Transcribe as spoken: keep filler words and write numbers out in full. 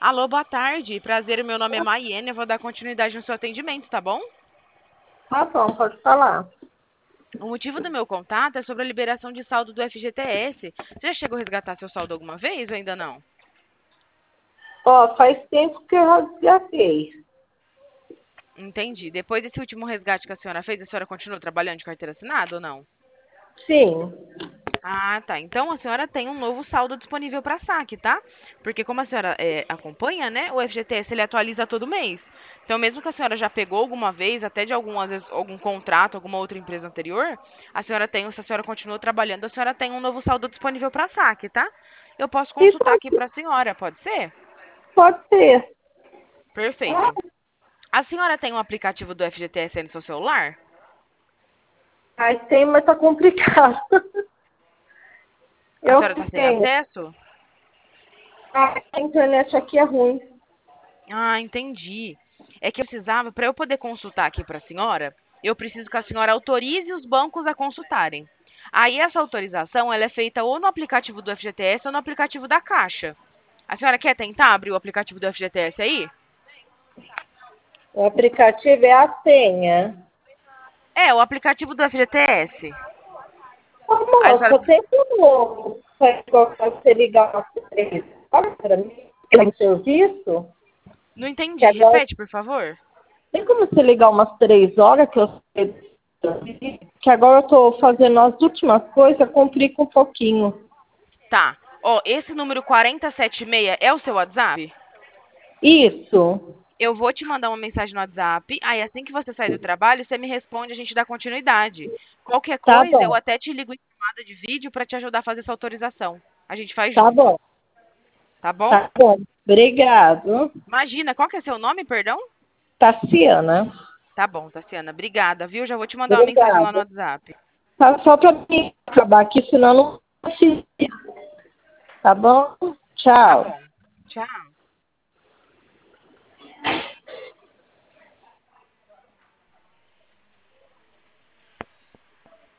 Alô, boa tarde. Prazer, meu nome é Maiene. Eu vou dar continuidade no seu atendimento, tá bom? Tá bom, pode falar. O motivo do meu contato é sobre a liberação de saldo do F G T S. Você já chegou a resgatar seu saldo alguma vez ou ainda não? Ó, faz tempo que eu resgatei. Entendi. Depois desse último resgate que a senhora fez, a senhora continua trabalhando de carteira assinada ou não? Sim. Ah, tá. Então a senhora tem um novo saldo disponível para saque, tá? Porque como a senhora é, acompanha, né, o F G T S ele atualiza todo mês. Então, mesmo que a senhora já pegou alguma vez, até de algum, às vezes, algum contrato, alguma outra empresa anterior, a senhora tem, se a senhora continua trabalhando, a senhora tem um novo saldo disponível para saque, tá? Eu posso E consultar aqui pode, para a senhora, pode ser? pode ser. Perfeito. A senhora tem um aplicativo do F G T S aí no seu celular? Aí tem, mas tá complicado. A Eu senhora está sem tenho. acesso? A internet aqui é ruim. Ah, entendi. É que eu precisava, para eu poder consultar aqui para a senhora, eu preciso que a senhora autorize os bancos a consultarem. Aí essa autorização, ela é feita ou no aplicativo do F G T S ou no aplicativo da Caixa. A senhora quer tentar abrir o aplicativo do F G T S aí? O aplicativo é a senha. É, o aplicativo do F G T S. Ô, Aí a senhora... moça, tem como você ligar umas três horas pra mim? Tem serviço? Não Que entendi. agora, Repete, por favor. tem como você ligar umas três horas que eu sei que agora eu tô fazendo as últimas coisas, complica um pouquinho. Tá. Ó, esse número quarenta e sete e seis é o seu WhatsApp? Isso. Eu vou te mandar uma mensagem no WhatsApp. Aí, assim que você sair do trabalho, você me responde, a gente dá continuidade. Qualquer Tá coisa, eu bom, até te ligo em chamada de vídeo para te ajudar a fazer essa autorização. A gente faz tá junto, bom, tá bom? tá bom. Obrigado. Imagina, qual que é seu nome, perdão? Tassiana. Tá bom, Tassiana. Obrigada, viu? Já vou te mandar uma mensagem lá no Obrigada. WhatsApp. Tá só para mim acabar aqui, senão não consigo. Tá bom? Tá Tchau. bom. Tchau.